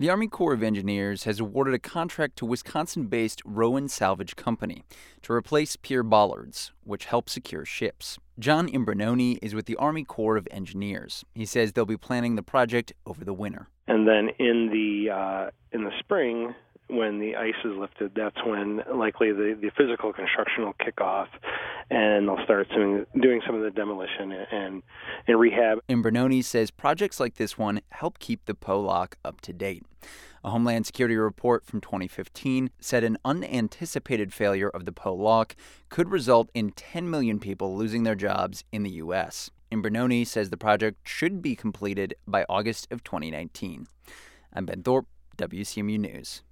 The Army Corps of Engineers has awarded a contract to Wisconsin-based Rowan Salvage Company to replace pier bollards, which help secure ships. John Imbranoni is with the Army Corps of Engineers. He says they'll be planning the project over the winter. And then in the spring, when the ice is lifted, that's when likely the physical construction will kick off, and they'll start doing some of the demolition and rehab. Imbranoni says projects like this one help keep the PO lock up to date. A Homeland Security report from 2015 said an unanticipated failure of the PO lock could result in 10 million people losing their jobs in the U.S. Imbranoni says the project should be completed by August of 2019. I'm Ben Thorpe, WCMU News.